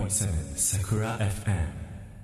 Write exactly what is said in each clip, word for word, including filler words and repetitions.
ーセブン Sakura エフエム。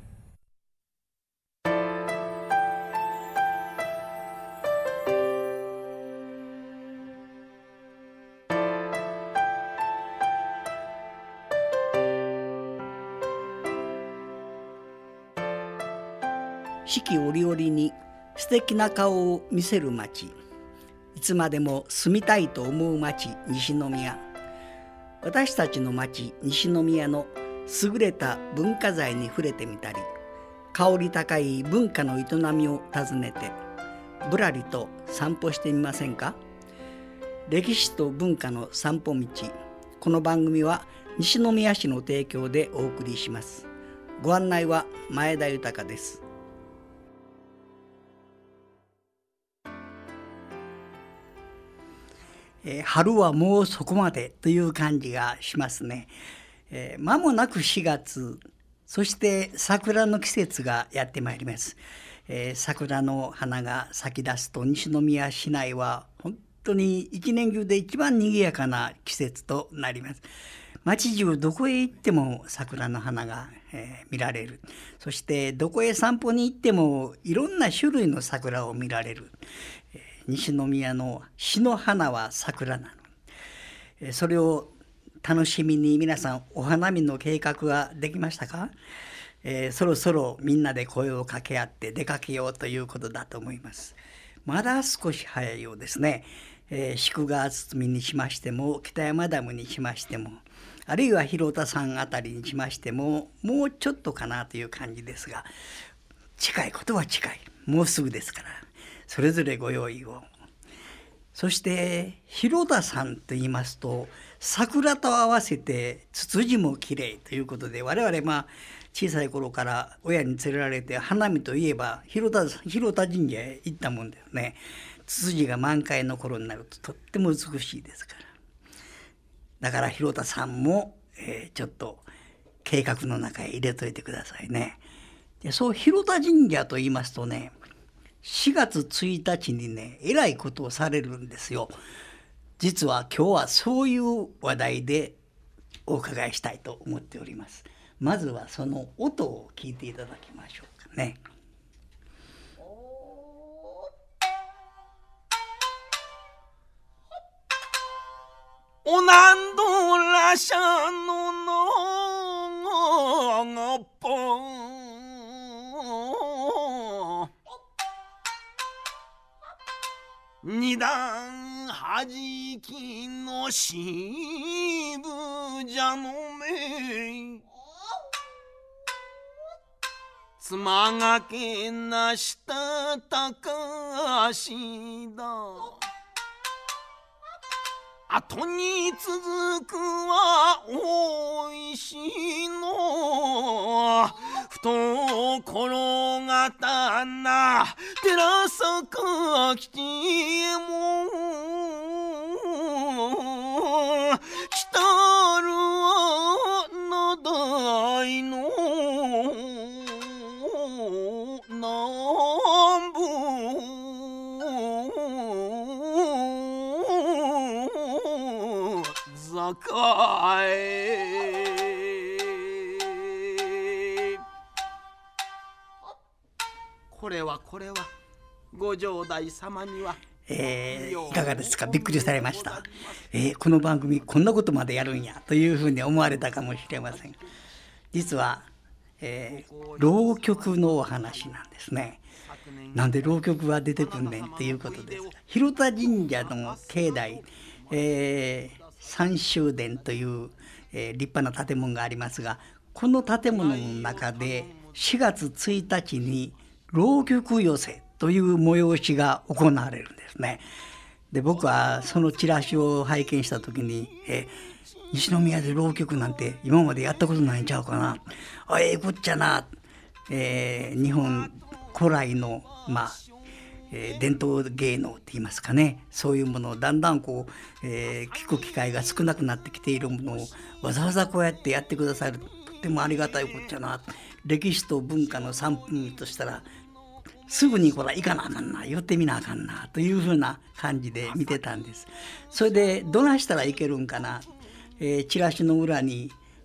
四季折々に素敵な顔を見せる町、いつまでも住みたいと思う町、西宮。私たちの町西宮の優れた文化財に触れてみたり、香り高い文化の営みを訪ねてぶらりと散歩してみませんか。歴史と文化の散歩道、この番組は西宮市の提供でお送りします。ご案内は前田豊です。えー、春はもうそこまでという感じがしますね。えー、間もなくしがつ、そして桜の季節がやってまいります。えー、桜の花が咲き出すと西宮市内は本当に一年中で一番賑やかな季節となります。街中どこへ行っても桜の花が、えー、見られる。そしてどこへ散歩に行ってもいろんな種類の桜を見られる。えー、西宮の市の花は桜なの。えー、それを楽しみに皆さんお花見の計画はできましたか。えー、そろそろみんなで声を掛け合って出かけようということだと思います。まだ少し早いようですね。えー、宿川堤にしましても北山ダムにしましても、あるいは広田山あたりにしましてももうちょっとかなという感じですが、近いことは近い、もうすぐですから、それぞれご用意を。そして広田山といいますと桜と合わせてツツジもきれいということで、我々まあ小さい頃から親に連れられて花見といえば広田、広田神社へ行ったもんだよね。ツツジが満開の頃になるととっても美しいですから、だから広田さんも、えー、ちょっと計画の中へ入れといてくださいね。で、そう広田神社と言いますとね、しがつついたちにね、えらいことをされるんですよ。実は今日はそういう話題でお伺いしたいと思っております。まずはその音を聞いていただきましょうかね。 おなんどらしゃののがぽ二段はじきのしぶじゃのめ、妻がけなしたたかしだ、後に続くはおいしいの、ふと転がったな寺坂吉右衛門、来たるは名代の南部坂へ。これはこれはご城代様には、 えー、いかがですか。びっくりされました。えー、この番組こんなことまでやるんやというふうに思われたかもしれません。実は、えー、浪曲のお話なんですね。なんで浪曲が出てくんねんっていうことです。広田神社の境内、えー、三州殿という、えー、立派な建物がありますが、この建物の中でしがつついたちに浪曲寄席という催しが行われるんですね。で、僕はそのチラシを拝見した時に、え西宮で浪曲なんて今までやったことないんちゃうかな、あええこっちゃな、えー、日本古来のまあ、えー、伝統芸能って言いますかね、そういうものをだんだんこう、えー、聞く機会が少なくなってきているものをわざわざこうやってやってくださる、とってもありがたいこっちゃな。歴史と文化の散歩としたらすぐにこれ行かなあかんな、寄ってみなあかんなというふうな感じで見てたんです。それでどないしたらいけるんかな、えー、チラシの裏に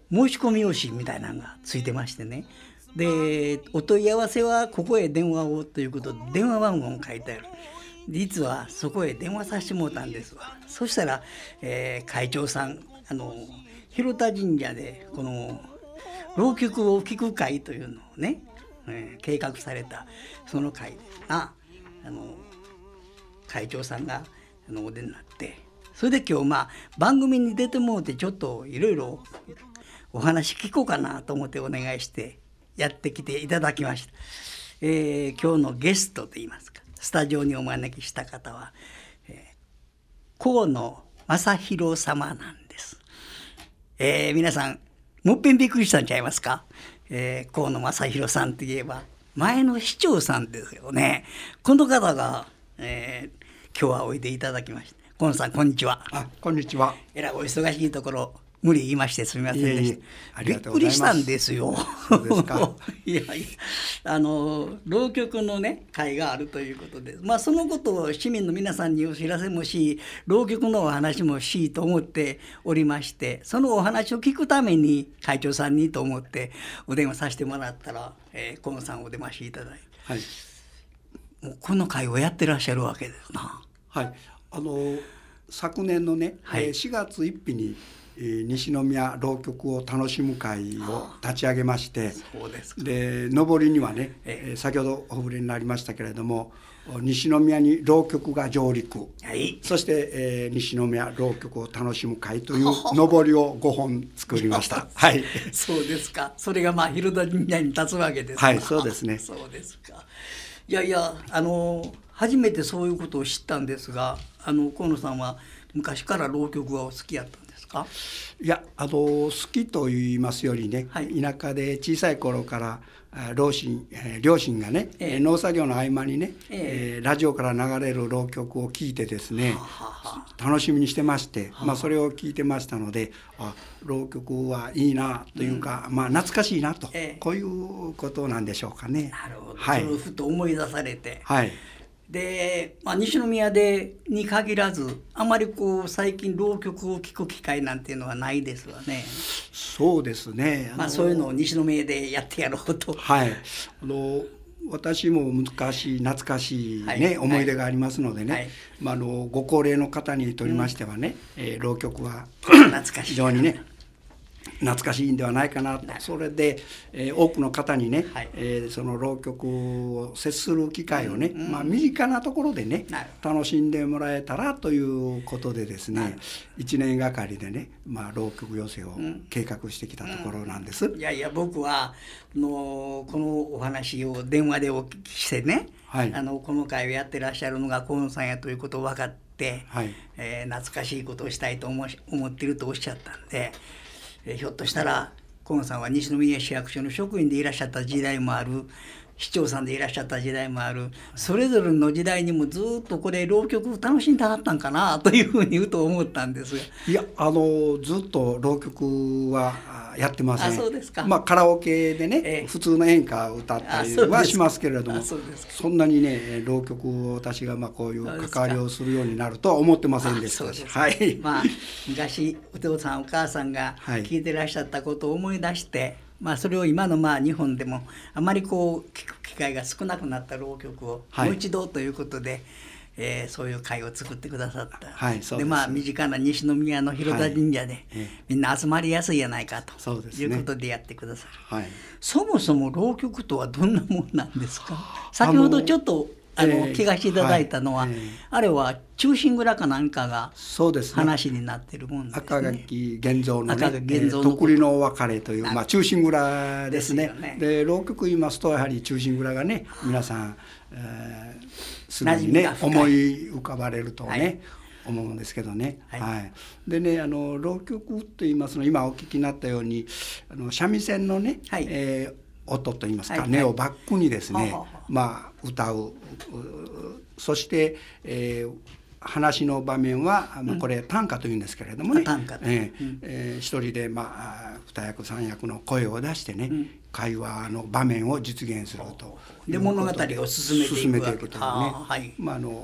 申し込み用紙みたいなのがついてましてね、でお問い合わせはここへ電話をということで電話番号も書いてある。実はそこへ電話させてもらったんですわ。そしたら、えー、会長さん、あの広田神社でこの浪曲を聴く会というのをね、えー、計画されたその会でな、あの会長さんがあのお出になって、それで今日まあ番組に出てもらってちょっといろいろお話聞こうかなと思ってお願いしてやってきていただきました。えー、今日のゲストといいますか、スタジオにお招きした方は、えー、河野正弘様なんです。えー、皆さんもっぺんびっくりしたんちゃいますか。えー、河野正弘さんといえば前の市長さんですよね。この方が、えー、今日はおいでいただきました。河野さん、こんにちは。 あ、こんにちは。 えらいお忙しいところ無理言いましてすみませんでした。いえいえ、ありがとうございます。びっくりしたんですよ。 そうですか。 いやいや、あの浪曲のね会があるということで、まあそのことを市民の皆さんにお知らせもし、浪曲のお話もしと思っておりまして、そのお話を聞くために会長さんにと思ってお電話させてもらったら、えー、河野さんお出ましいただいて、はい、もうこの会をやってらっしゃるわけですな。 はい、あの昨年のね、はい、しがつついたちに西宮浪曲を楽しむ会を立ち上げまして、 そうですか。 で上りにはね、え先ほどお触れになりましたけれども、西宮に浪曲が上陸、はい、そして、えー、西宮浪曲を楽しむ会という上りをごほん作りました。はい、 そうですか。それがまあ広田神社に立つわけですか。 はい、そうですね。 そうですか。いやいや、あの初めてそういうことを知ったんですが、あの河野さんは昔から浪曲がお好きやったんですか。 いや、あの好きと言いますよりね、はい、田舎で小さい頃から両親、両親がね、ええ、農作業の合間にね、ええ、ラジオから流れる浪曲を聞いてですね、はは楽しみにしてまして、はまあ、それを聞いてましたので、あ、浪曲はいいなというか、うん、まあ、懐かしいなと、ええ、こういうことなんでしょうかね。 なるほど、 はい、 それをふと思い出されて、 はい、 で、まあ、西宮でに限らずあまりこう最近浪曲を聴く機会なんていうのはないですわね。 そうですね。 まあ、そういうのを西宮でやってやろうと。 はい、あの私も昔懐かしい、ね、はい、思い出がありますのでね、はい、まあ、あのご高齢の方にとりましてはね、うん、えー、浪曲は非常にね懐かしいんではないかなと。それで、えー、多くの方にね、はい、えー、その浪曲を接する機会をね、うんうん、まあ、身近なところでね楽しんでもらえたらということでですね、いちねんがかりでね、まあ、浪曲寄せを計画してきたところなんです。 うんうん、いやいや、僕はのこのお話を電話でお聞きしてね、はい、あのこの会をやってらっしゃるのが河野さんやということを分かって、はい、えー、懐かしいことをしたいと思思っているとおっしゃったんで、えー、ひょっとしたら河野さんは西宮市役所の職員でいらっしゃった時代もある、市長さんでいらっしゃった時代もある、それぞれの時代にもずっとこれ浪曲楽しんではったんかなというふうにふと思ったんですが。 いや、あのずっと浪曲はやってません。 あ、そうですか。 まあ、カラオケでね、えー、普通の演歌を歌ったりはしますけれども、 そ, そんなにね浪曲を私がまあこういう関わりをするようになるとは思ってませんでした。はい、 まあ、昔お父さんお母さんが聞いてらっしゃったことを思い出して、はい、まあ、それを今のまあ日本でもあまりこう聞く機会が少なくなった浪曲をもう一度ということで、はい、えー、そういう会を作ってくださった。はい、そうです。で、まあ、身近な西宮の広田神社で、はい、みんな集まりやすいやないかということでやってくださる。はい、そもそも浪曲とはどんなもんなんですか。先ほどちょっとあの、えー、聞かせていただいたのは、はい、えー、あれは忠臣蔵かなんかが話になってるもんですね。 赤垣源蔵のね、徳利の別れという、まあ、忠臣蔵ですね。ですよね。で、浪曲言いますとやはり忠臣蔵がね、皆さん、えー、すぐにね思い浮かばれるとね、はい、思うんですけどね。はいはい、でね、あの浪曲と言いますの、今お聞きになったようにあの三味線のね、はい、えー音といいますか、はい、音をバックにですね、はい、まあ、歌う、そして、えー、話の場面は、まあ、これ短歌というんですけれどもね、短歌、えーえー、一人で、まあ、二役三役の声を出してね、うん、会話の場面を実現すると。 で、物語を進めていくわけというね、はい、まあ、あの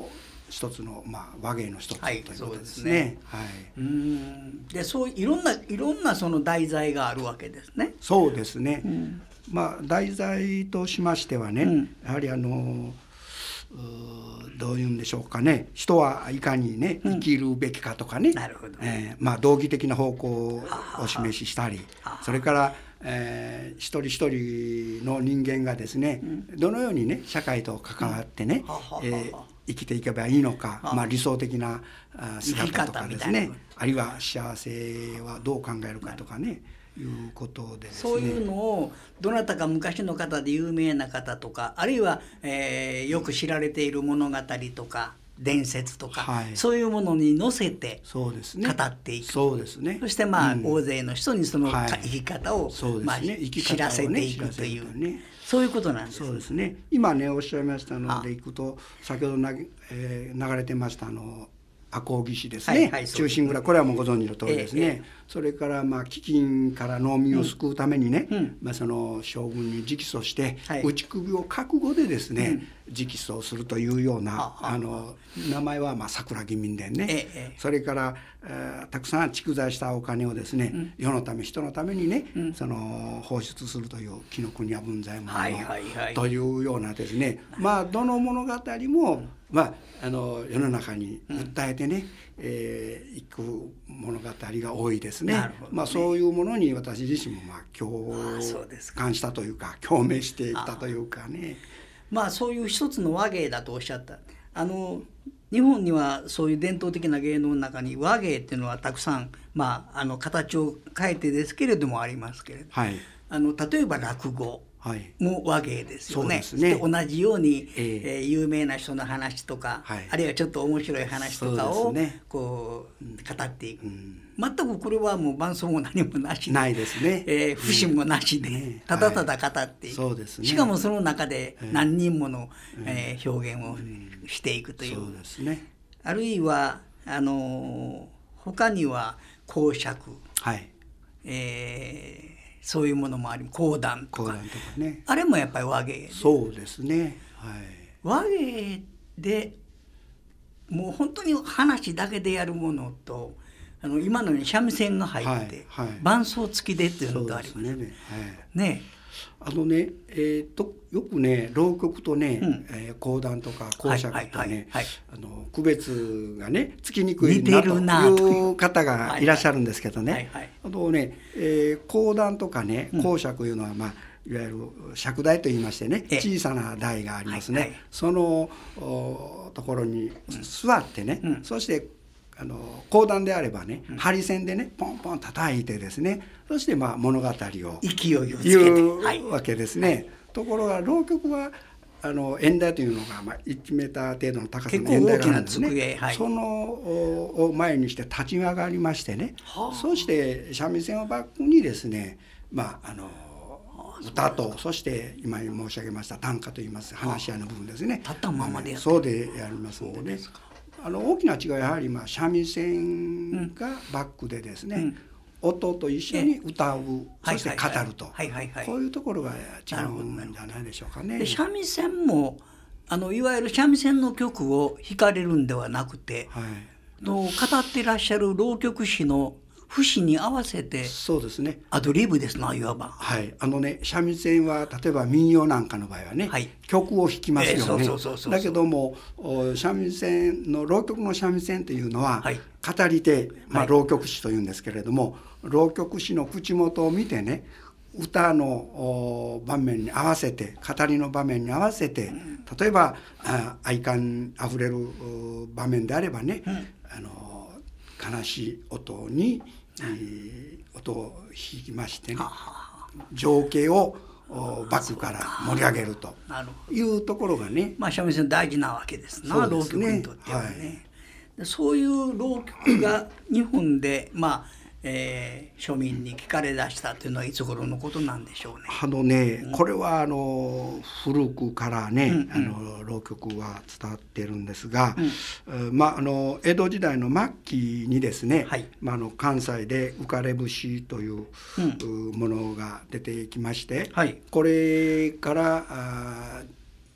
一つの、まあ、和芸の一つとはいいうことですそうですね。はい、 うんでそういろんないろんなその題材があるわけですね。 そうですね、 うんまあ、題材としましてはね、 うんやはりあのどういうんでしょうかね、人はいかにね生きるべきかとかね、 なるほどえーまあ、道義的な方向をお示ししたり、それから、えー一人一人の人間がですね、どのようにね社会と関わってね、えー生きていけばいいのか、まあ、理想的なあ姿とかですね、あるいは幸せはどう考えるかとかね、いうことでですね、 そういうのをどなたか昔の方で有名な方とか、あるいは、えーよく知られている物語とか伝説とか、 はい、 そういうものに乗せてそうですね、 語っていく。 そうですね、 そしてまあ、 うん大勢の人にそのはい生き方を、 そうですねまあ、 生き方をね知らせていくと知らせいう、 るとねそういうことなんです。 そうですね、今ねおっしゃいましたのあでいくと、先ほどな、えー流れてましたあの赤穂義士ですね、 はいはいそうですね忠臣蔵、これはもうご存知の通りですね、 えええそれからまあ飢饉から農民を救うためにね、 うんうんまあ、その将軍に直訴して、 はい打ち首を覚悟でですね、直訴するというような、 あああの名前はまあ桜義民伝ね、 ええええそれから、えーたくさん蓄財したお金をですね、世のため人のためにね、その放出するという紀ノ国屋文左衛門の、 はいはいはいというようなですね、まあどの物語も、まあ、あの世の中に訴えてね、えーいく物語が多いですね。 なるほどねまあ、そういうものに私自身もまあ共ああそうですか感したというか共鳴していったというかね。 まあそういう一つの和芸だとおっしゃった。あの日本にはそういう伝統的な芸能の中に和芸っていうのはたくさん、まあ、あの形を変えてですけれどもありますけれど、 はいあの例えば落語はいも和芸ですよね。 そうですねで同じように、 えええー有名な人の話とか、 はいあるいはちょっと面白い話とかを、 そうですねこう語っていく、 ん全くこれはもう伴奏も何もなしでないですね。 えー節もなしで、 ねただただ語っていく、 そうですねしかもその中で何人もの、えー表現をしていくという、 そうですね。 あるいはあのー他には講釈、 はい。 えーそういうものもあり講談とか講談とかね。 あれもやっぱり和芸でそうですね。はい。 和芸でもう本当に話だけでやるものと、あの今のように三味線が入って、 はいはい伴奏付きでっていうのとありますそうですね。はい。 ね。 あのね、えー、とよくね浪曲とね、 うんえー講談とか講釈とはいはいねはいあの区別がねつきにくい似てなとるなという方がいらっしゃるんですけどね、 はいはいあとね、えー講談とかね講釈いうのは、まあ、いわゆる釈台といいましてねええ小さな台がありますね、 はいはいそのおところに座ってね、 うんそしてあの講談であればね、ハリセンでねポンポン叩いてですね、そしてまあ物語を勢いをつけて、 いうはいわけですね。ところが浪曲はあの演台というのがまあいちメーター程度の高さの演台があるんですね。 結構大きな机はいそのおを前にして立ち上がりましてね、 はあそして三味線をバックにですね、まああの歌とそして今申し上げました短歌といいます話し合いの部分ですね。 立ったままでやってそうでやりますのでね。あの大きな違いはやはりまあ三味線がバックでですね、 うん音と一緒に歌う、 はいそして語ると、 はいはいはいこういうところが違うんじゃないでしょうかね。 で三味線もあのいわゆる三味線の曲を弾かれるんではなくて、 はい、 の語ってらっしゃる浪曲師の節に合わせてそうですね。 アドリブですな、いわば。 はい、あのね三味線は例えば民謡なんかの場合はね、 はい曲を弾きますよね。 えーそうそうそうそうだけどもお三味線の浪曲の三味線というのは、 はい語り手、まあ、 はい浪曲師というんですけれども、浪曲師の口元を見てね歌のお場面に合わせて語りの場面に合わせて、例えばあ愛感あふれるお場面であればね、あの悲しい音に、えー音を弾きましてね情景をおバックから盛り上げるとなるほいうところがね、 まあ三味線大事なわけですな、浪そうですね曲にとってはね。 はいでそういう浪曲が日本でまあ、えー庶民に聞かれ出したというのはいつ頃のことなんでしょうね。 あのね、これはあの古くからね、 うんうんあの浪曲は伝わっているんですが、うんまあ、あの江戸時代の末期にですね、 はいまあ、あの関西で浮かれ節という、 うんものが出てきまして、 はいこれからあ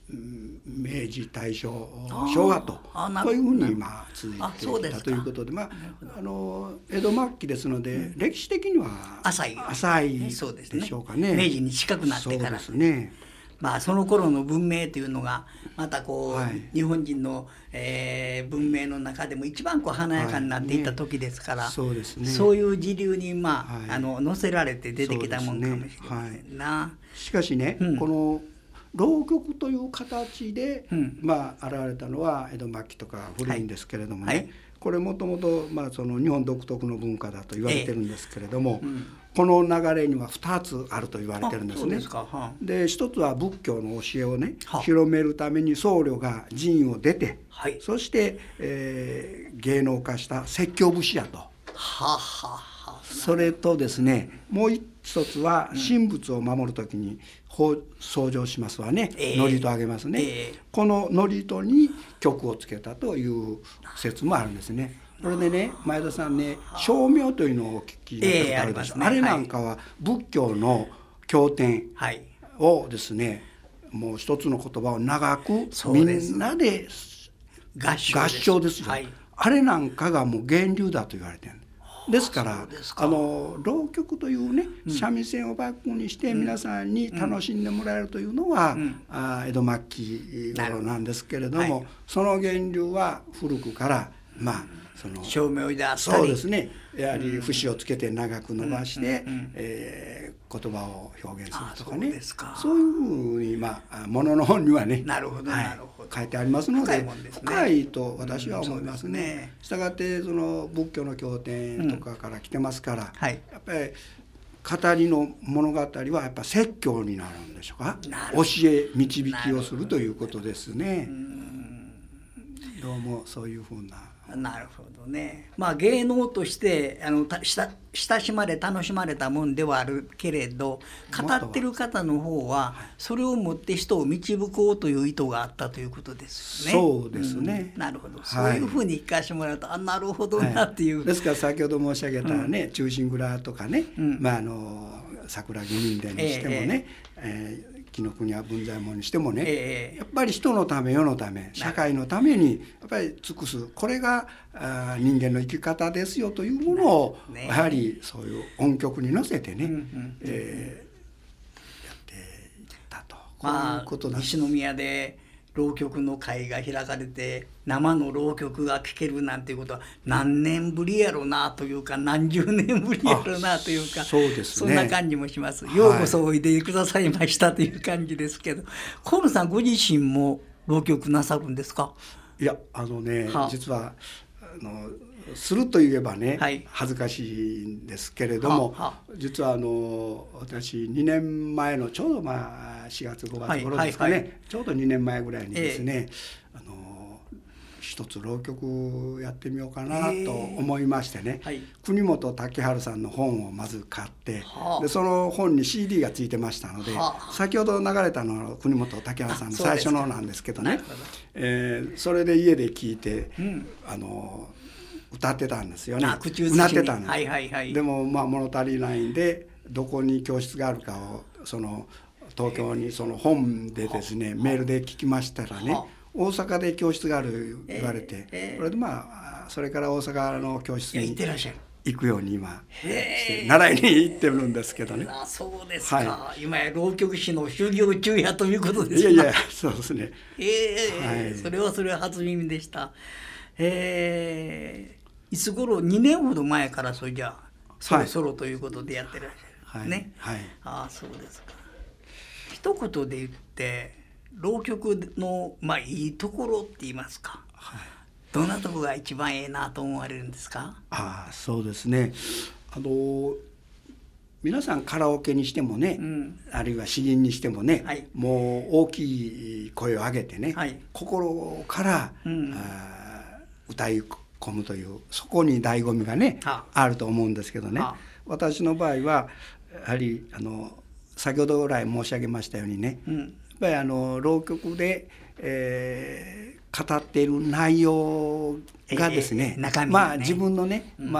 明治大正昭和とそういうふうに今続いていたということで、まあ、あの江戸末期ですので、うん、歴史的には浅い浅いでしょうかね。 明治に近くなってから。 そうですね。 まあ、その頃の文明というのがまたこう、はい、日本人の、えー、文明の中でも一番こう華やかになっていった時ですから、はいね、そうですね、そういう時流に、まあはい、あの乗せられて出てきたもんかもしれませんな。はい、 しかしね、うん、この浪曲という形で、うんまあ、現れたのは江戸末期とか古いんですけれどもね、はいはい、これもともと日本独特の文化だと言われてるんですけれども、ええうんこの流れにはふたつあると言われてるんですね。ですか、はあ、で一つは仏教の教えをね、はあ、広めるために僧侶が寺院を出て、はい、そして、えー、芸能化した説教節やと、はあはあ、それとですねもう一つは神仏を守るときに奏上しますわね、えー、祝詞とあげますね、えー、この祝詞に曲をつけたという説もあるんですね。これでね前田さんね称名というのをお聞きになったことあるでしょう、えー あ, ね、あれなんかは仏教の経典をですね、はい、もう一つの言葉を長くみんなで合唱 です, 合唱ですよ、はい、あれなんかがもう源流だと言われてるですからあの浪曲というね三味線をバックにして皆さんに楽しんでもらえるというのは、うん、あ江戸末期頃なんですけれども、はい、その源流は古くからまあその照明であったりそうですねやはり節をつけて長く伸ばして、うんうんえー、言葉を表現するとかね そう, かそういうふうにまあものの本にはねなるほど、はい、なるほど書いてありますので 深 い, です、ね、 深いと私は思いますね。したがってその仏教の経典とかから来てますから、うんはい、やっぱり語りの物語はやっぱ説教になるんでしょうか。教え導きをするということですね。うんどうもそういうふうななるほどね。まあ芸能としてあのた親しまれ楽しまれたもんではあるけれど語ってる方の方はそれをもって人を導こうという意図があったということですね。 そうですね、 うん、なるほど、はい、そういうふうに聞かせてもらうとあなるほどなっていう、はい、 ですから先ほど申し上げたね、うん、忠臣蔵とかね、うんまあ、あの桜木人伝にしてもね、えーえー紀ノ国屋文左衛門にしてもね、えー、やっぱり人のため世のため社会のためにやっぱり尽くすこれがあ人間の生き方ですよというものを、ね、やはりそういう音曲に乗せてね、うんうんえー、やっていったとこういうことだ、 まあ、西宮で浪曲の会が開かれて生の浪曲が聴けるなんていうことは何年ぶりやろなというか何十年ぶりやろなというかそうです、ね、 そんな感じもします、はい、ようこそおいでくださいましたという感じですけど河野さんご自身も浪曲なさるんですか。 いやあのね、はあ、実はあのするといえばね、はい、恥ずかしいんですけれども、はあはあ、実はあの私にねんまえのちょうどまあしがつごがつ頃ですかね、はいはいはい、ちょうどにねんまえぐらいにですね、えー、あの一つ浪曲やってみようかなと思いましてね、えーはい、国本武春さんの本をまず買って、はあ、でその本に シーディー がついてましたので、はあ、先ほど流れたのは国本武春さんの最初のなんですけどね、えー、それで家で聞いて、うん、あの歌ってたんですよね。歌ってたんです、はいはいはい、でもまあ物足りないんでどこに教室があるかをその東京にその本でですね、えー、メールで聞きましたらね、大阪で教室がある言われて、えーえー、それでまあそれから大阪の教室に行くように今して習いに行ってるんですけどね。 あそうですか、はい、今や浪曲師の修行中やということですか。 いやいやそうですね、 えーはい、それはそれは初耳でした。えーいつ頃にねんほど前からそれじゃあそろそろということでやってらっしゃる、はい、ね、はい、ああそうですか。一言で言って浪曲のまあいいところって言いますか、はい、どんなところが一番ええなと思われるんですか。 ああそうですね、あの皆さんカラオケにしてもね、うん、あるいは詩吟にしてもね、はい、もう大きい声を上げてね、はい、心から、うん、あ歌い込むというそこに醍醐味がね あ, あると思うんですけどね、私の場合はやはりあの先ほどぐらい申し上げましたようにね、うん、やっぱりあの浪曲で、えー、語っている内容がですね、えー、中身ねまあ自分のね、うん、まあ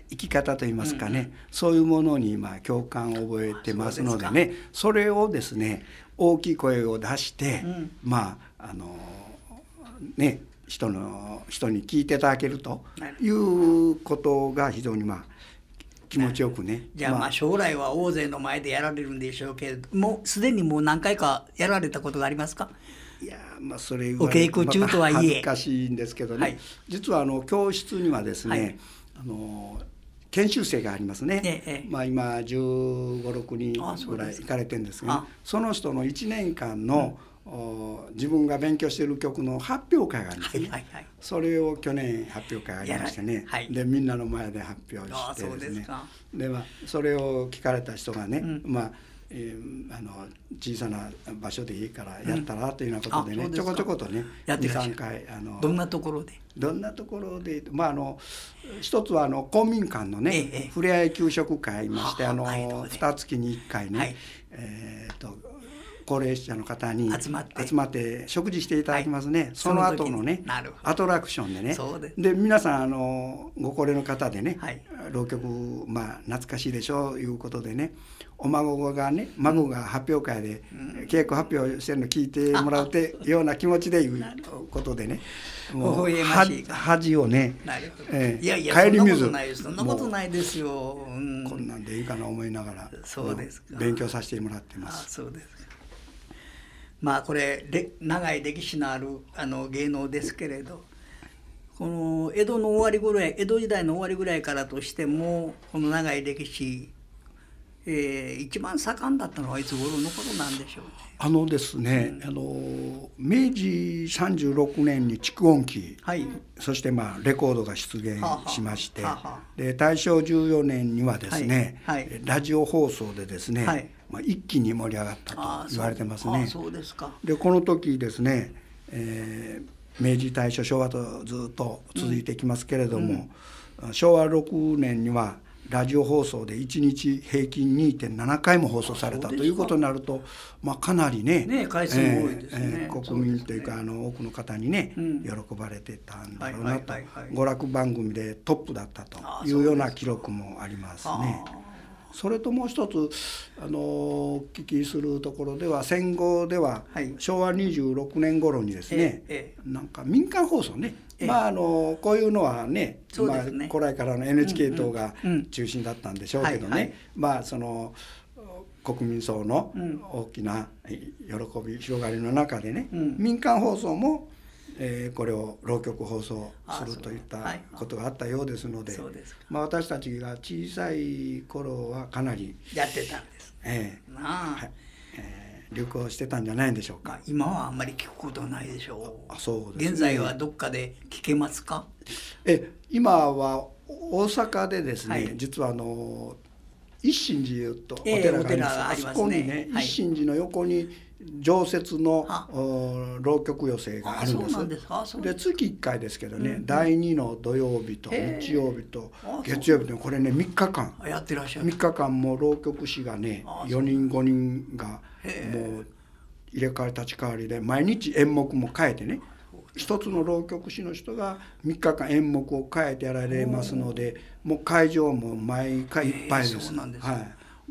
生き方といいますかね、うんうん、そういうものにまあ共感を覚えてますのでね、それをですね大きい声を出して、うん、まああのね人の人に聞いていただけるということが非常にまあ気持ちよくね。 じゃあまあ将来は大勢の前でやられるんでしょうけれども、すでにもう何回かやられたことがありますか？ いやまあそれお稽古中とはいえ、 恥ずかしいんですけどね、はい、実はあの教室にはですね、はい、あの研修生がありますね、ええまあ、今じゅうご、ろくにんぐらい行かれてるんですが、その人のいちねんかんの、うん、自分が勉強している曲の発表会があるんですね、はいはいはい、それを去年発表会がありましてね、はい、でみんなの前で発表してですね、で、まあ、それを聞かれた人がね、うん、まあえー、あの小さな場所でいいからやったらというようなことでね、うん、ちょこちょことねに、さんかいあのどんなところでどんなところで、まあ、あの一つはあの公民館のね、ええ、ふれあい給食会ありまして、あのにがつにいっかいね、はい、えー、と高齢者の方に集まって集まって食事していただきますね、はい、その後のねアトラクションでね、で皆さんあのご高齢の方でね、はい、浪曲、まあ、懐かしいでしょういうことでね、お孫がね孫が発表会で稽古発表してるの聞いてもらうてような気持ちでいうことでね、もう恥をね、 えー、いやいや帰り水そんなことないですよ、 うん、こんなんでいいかな思いながらそうですか勉強させてもらってます。 あそうですか。まあこれ長い歴史のあるあの芸能ですけれど、この江戸の終わりぐらい江戸時代の終わりぐらいからとしてもこの長い歴史、えー、一番盛んだったのはいつ頃のことなんでしょうね。 あのですね、うん、あの明治さんじゅうろくねんに蓄音機、はい、そしてまあレコードが出現しまして、はははで大正じゅうよねんにはですね、はいはい、ラジオ放送でですね、はい、まあ、一気に盛り上がったと言われてますね。 そうですか。 でこの時ですね、えー、明治大正昭和とずっと続いてきますけれども、うんうん、しょうわろくねんにはラジオ放送でいちにち平均 にてんななかいも放送されたということになると、まあ、かなりね、 ね回数も多いですね、 えー、国民というか、あの多くの方にね、うん、喜ばれてたんだろうなと、娯楽番組でトップだったというような記録もありますね。それともう一つあのお聞きするところでは、戦後では、はい、しょうわにじゅうろくねん頃にですね、ええ、なんか民間放送ね、ええ、まあ、あのこういうのは ね, ね、まあ、古来からの エヌエイチケー 等が中心だったんでしょうけどね、まあその国民層の大きな喜び広がりの中でね、うん、民間放送もえー、これを浪曲放送するといったことがあったようですので、まあ、私たちが小さい頃はかなりやってたんです、 えーはいえー、流行してたんじゃないんでしょうか。 今はあんまり聞くことはないでしょう。 あそうですね、 現在はどっかで聞けますか？ え今は大阪でですね、はい、実はあの一心寺とお寺があります、えー、ありますね、あそこにね、はい、一心寺の横に常設の浪曲寄席があるんです。で月いっかいですけどね、うんうん、だいにの土曜日と日曜日と月曜日とこれねみっかかんやってらっしゃる。 みっかかんも浪曲師がねよにんごにんがもう入れ替わり立ち替わりで毎日演目も変えてね、一つの浪曲師の人がみっかかん演目を変えてやられますので、もう会場も毎回いっぱいです。そうなんですね。はい、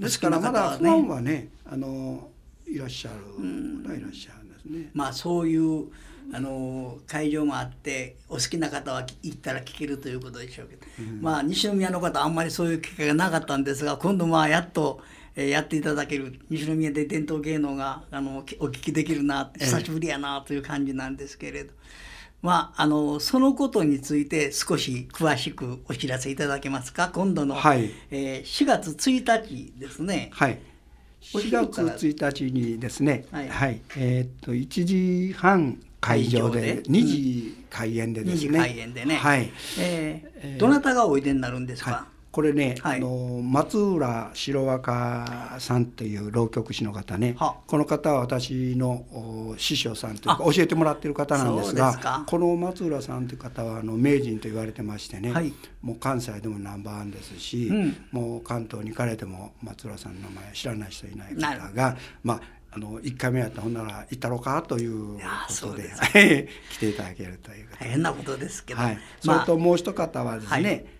ですからまだ不安はね、あのいらっしゃる方いらっしゃるんですね。 まあそういうあの会場もあってお好きな方は行ったら聞けるということでしょうけど、うん、まあ西宮の方あんまりそういう機会がなかったんですが、今度まあやっとやっていただける、西宮で伝統芸能があのお聞きできるな、久しぶりやなという感じなんですけれど、まあ、あのそのことについて少し詳しくお知らせいただけますか。今度の、はい、えー、しがつついたちですね。 はい、しがつついたちにですね、はいはい、えー、っといちじはん会場でにじ開演でですね、うん、にじ開演でね、 はい、えー、どなたがおいでになるんですか？はい、 これね、はい、あの松浦白若さんという浪曲師の方ね、この方は私の師匠さんというか教えてもらっている方なんですが、ですこの松浦さんという方はあの名人と言われてましてね、はい、もう関西でもナンバーワンですし、うん、もう関東に行かれても松浦さんの名前知らない人いない方が、まああのいっかいめやったらほんなら行ったろかということで来ていただけるという大変なことですけど、 はい、それともう一方はですね、はい、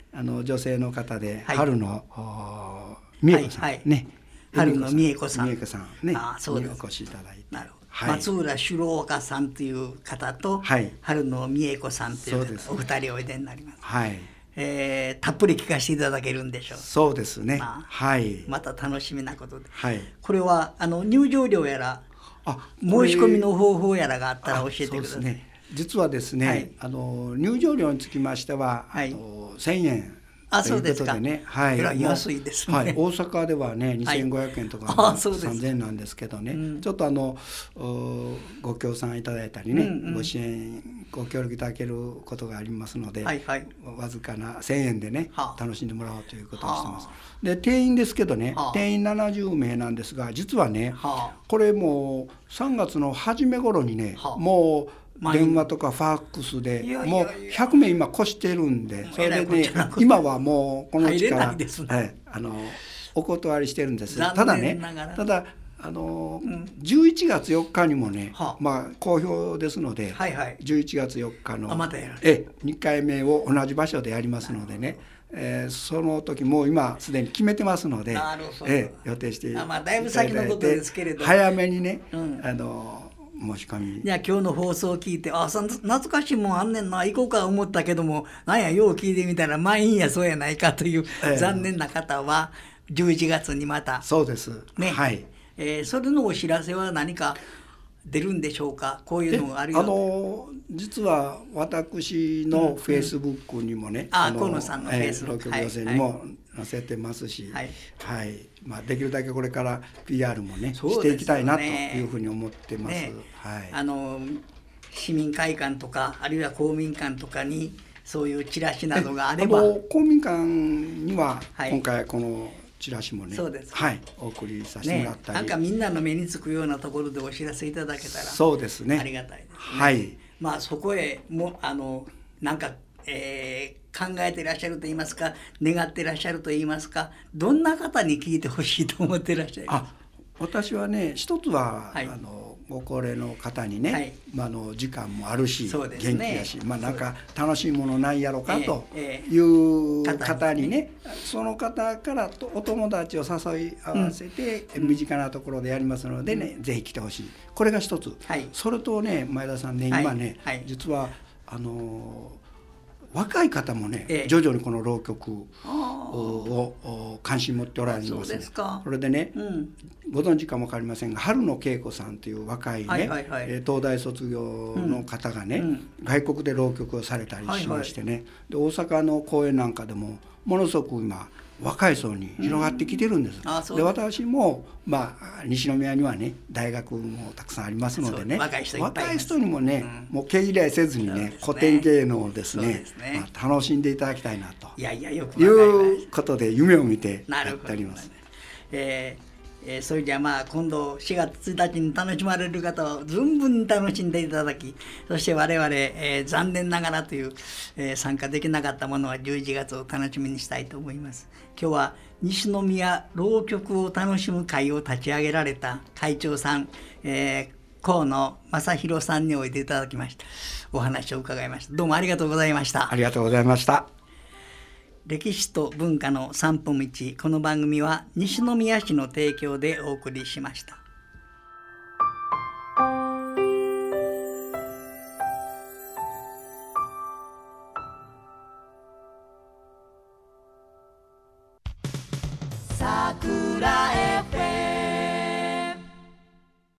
あの女性の方で、 はい、 春の美恵子さん、はいはい、ね、 春の美恵子さん、 美恵子さんね、 あそうですにお越しいただいて、 なるほど、 はい、 松浦朱郎岡さんという方と、はい、春の美恵子さんという方、ね、お二人おいでになります。 はい、 えー、たっぷり聞かせていただけるんでしょう。 そうですね、 まあ、 はい、 また楽しみなことで、 はい、 これはあの入場料やら申し込みの方法やらがあったら教えてください。 ね、実はですね、はい、あの入場料につきましては、はい、あのせんえんあ、そうですか。 ね、はい、 安いですね。 はい、大阪ではね、にせんごひゃくえんとか、はい、さんぜんえんなんですけどね、うん、ちょっとあのご協賛いただいたりね、うんうん、ご支援ご協力いただけることがありますので、はいはい、わずかなせんえんでね、はあ、楽しんでもらおうということをしてます。はあ、で定員ですけどね、はあ、定員ななじゅうめいなんですが、実はね、はあ、これもうさんがつの初め頃にね、はあ、もう電話とかファックスでもうひゃくめい今越してるんで、それでね今はもうこのうちから、ね、はい、あのお断りしてるんです。ただね、ただあの、うん、じゅういちがつよっかにもね、はあ、まあ好評ですので、はいはい、じゅういちがつよっかの、 またやるえにかいめを同じ場所でやりますのでね、えー、その時もう今すでに決めてますので、えー、予定していただいて、 まあ、だいぶ先のことですけれど早めにね、うん、あの申し込み。 いや今日の放送を聞いて、あ、懐かしいもんあんねんな、行こうか思ったけども、なんやよう聞いてみたらまあいいんやそうやないかという、えー、残念な方はじゅういちがつにまたそうですね、はい、 えー、それのお知らせは何か出るんでしょうか。こういうのがあるよ。 あの実は私のフェイスブックにもね、 うんうん、あ河野さんのフェイスブック、 浪曲寄席にも載せてますし、はいはい、まあ、できるだけこれから ピーアール もねしていきたいなというふうに思ってます。ね、はい、 あの市民会館とかあるいは公民館とかにそういうチラシなどがあれば、 公民館には今回このチラシもね、そうです、はい、お送りさせてもらったり、 ね、なんかみんなの目につくようなところでお知らせいただけたらそうですね、 ありがたいですね。 はい、 まあそこへもあのなんか、えー、考えていらっしゃると言いますか、願っていらっしゃると言いますか、どんな方に聞いてほしいと思っていらっしゃいますか。 あ、私はね、一つは、はい、あのご高齢の方にね、はい、まあ、あの時間もあるし、ね、元気やし、まあ、なんか楽しいものないやろかという方にね、その方からお友達を誘い合わせて、うん、身近なところでやりますのでね、うん、ぜひ来てほしい。これが一つ、はい、それとね、前田さんね、今ね、はいはい、実はあの若い方もね、ええ、徐々にこの浪曲を関心持っておられますね。 そうですか。 それでね、うん、ご存知かも分かりませんが、春野恵子さんという若いね、はいはいはい、東大卒業の方がね、うん、外国で浪曲をされたりしましてね、はいはい、で大阪の公演なんかでもものすごく今若い層に広がってきてるんです。うん、あ、そうで私も、まあ、西宮にはね大学もたくさんありますのでね、 若い人いっぱいいます。 若い人にもね、うん、もう毛嫌いせずに ね, ね古典芸能をですね、まあ、楽しんでいただきたいなといやいやよくいうことで夢を見てやっております。 えーえー、それじゃあまあ今度しがつついたちに楽しまれる方は存分に楽しんでいただき、そして我々、えー、残念ながらという、えー、参加できなかったものはじゅういちがつを楽しみにしたいと思います。今日は西宮浪曲を楽しむ会を立ち上げられた会長さん、えー、河野正弘さんにおいでいただきました。お話を伺いました。どうもありがとうございました。 ありがとうございました。 歴史と文化の散歩道、この番組は西宮市の提供でお送りしました。